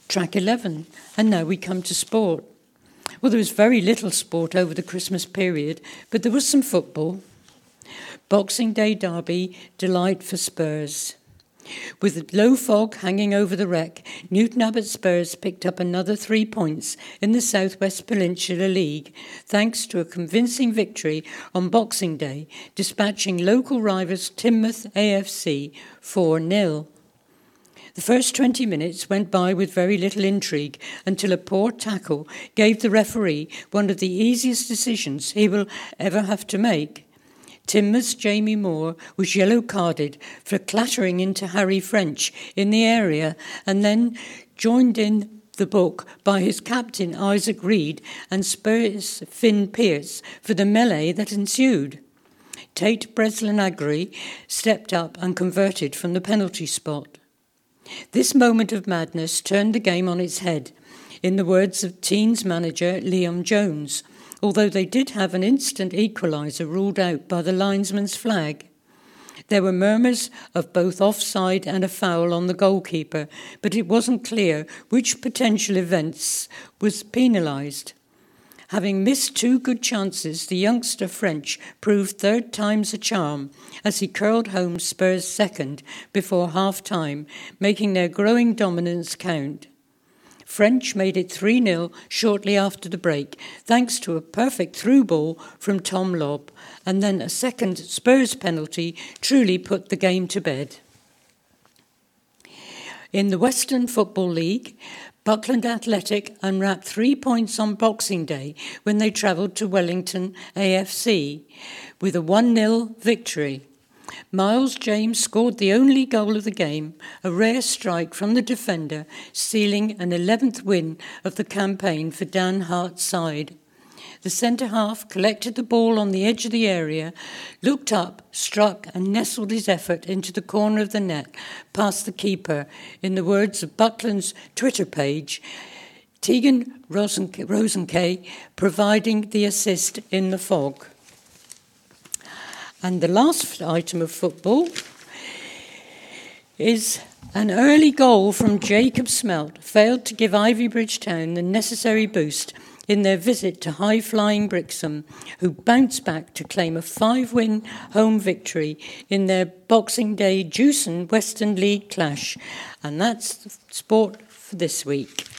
Track 11, and now we come to sport. Well, there was very little sport over the Christmas period, but there was some football. Boxing Day derby, delight for Spurs. With a low fog hanging over the wreck, Newton Abbot Spurs picked up another 3 points in the South West Peninsula League, thanks to a convincing victory on Boxing Day, dispatching local rivals Teignmouth AFC 4-0. The first 20 minutes went by with very little intrigue until a poor tackle gave the referee one of the easiest decisions he will ever have to make. Teignmouth's Jamie Moore was yellow-carded for clattering into Harry French in the area and then joined in the book by his captain Isaac Reed and Spurs Finn Pearce for the melee that ensued. Tate Breslin-Agri stepped up and converted from the penalty spot. This moment of madness turned the game on its head, in the words of Teens manager Liam Jones, although they did have an instant equaliser ruled out by the linesman's flag. There were murmurs of both offside and a foul on the goalkeeper, but it wasn't clear which potential events was penalised. Having missed 2 good chances, the youngster French proved 3rd time's a charm as he curled home Spurs' second before half-time, making their growing dominance count. French made it 3-0 shortly after the break, thanks to a perfect through ball from Tom Lobb, and then a second Spurs penalty truly put the game to bed. In the Western Football League, Buckland Athletic unwrapped 3 points on Boxing Day when they travelled to Wellington AFC with a 1-0 victory. Miles James scored the only goal of the game, a rare strike from the defender, sealing an 11th win of the campaign for Dan Hart's side. The centre-half collected the ball on the edge of the area, looked up, struck and nestled his effort into the corner of the net, past the keeper. In the words of Buckland's Twitter page, Tegan Rosenkay providing the assist in the fog. And the last item of football is an early goal from Jacob Smelt failed to give Ivybridge Town the necessary boost in their visit to high-flying Brixham, who bounced back to claim a 5-win home victory in their Boxing Day Jewson Western League clash. And that's sport for this week.